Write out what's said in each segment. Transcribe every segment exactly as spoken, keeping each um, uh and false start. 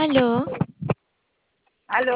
Aló. Aló.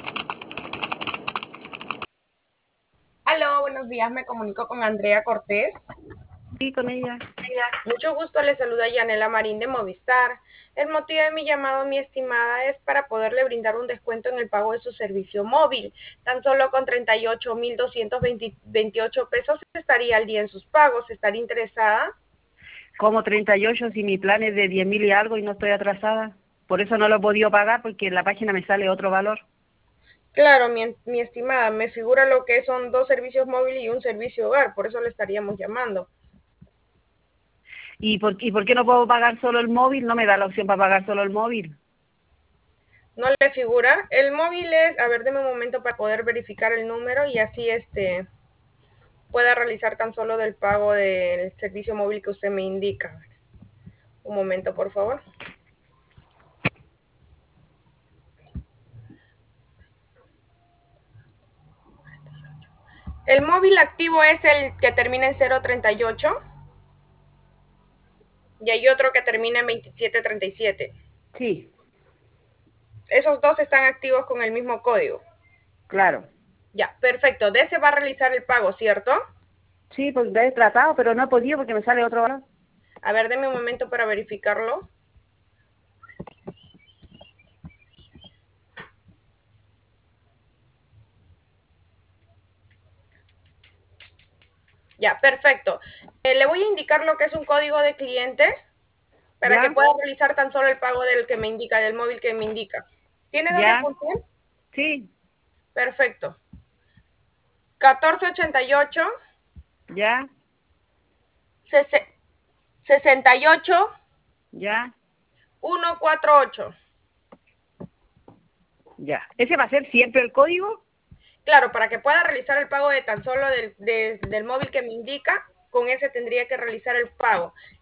Aló, buenos días, me comunico con Andrea Cortés. Sí, con ella. Mucho gusto, le saluda Yanela Marín de Movistar. El motivo de mi llamado, mi estimada, es para poderle brindar un descuento en el pago de su servicio móvil. Tan solo con treinta y ocho mil doscientos veintiocho pesos estaría al día en sus pagos. ¿Estaría interesada? Como treinta y ocho si mi plan es de diez mil y algo y no estoy atrasada. Por eso no lo he podido pagar porque en la página me sale otro valor. Claro, mi, mi estimada, me figura lo que son dos servicios móviles y un servicio hogar, por eso le estaríamos llamando. ¿Y por, ¿Y por qué no puedo pagar solo el móvil? No me da la opción para pagar solo el móvil. ¿No le figura? El móvil es, a ver, deme un momento para poder verificar el número y así este pueda realizar tan solo del pago del servicio móvil que usted me indica. Un momento, por favor. El móvil activo es el que termina en cero treinta y ocho y hay otro que termina en veintisiete treinta y siete. Sí, Esos dos están activos con el mismo código. claro. Ya, perfecto. De ese va a realizar el pago, ¿cierto? Sí, pues he tratado, pero no he podido porque me sale otro valor. A ver, deme un momento para verificarlo. Ya, perfecto. Eh, le voy a indicar lo que es un código de cliente para que ¿Ya? pueda realizar tan solo el pago del que me indica, del móvil que me indica. ¿Tiene dónde ¿Ya? apuntar? Sí. Perfecto. catorce ochenta y ocho, ¿Ya? sesenta y ocho, ¿Ya? ciento cuarenta y ocho. ¿Ya? ¿Ese va a ser siempre el código? Claro, para que pueda realizar el pago de tan solo del, de, del móvil que me indica, con ese tendría que realizar el pago.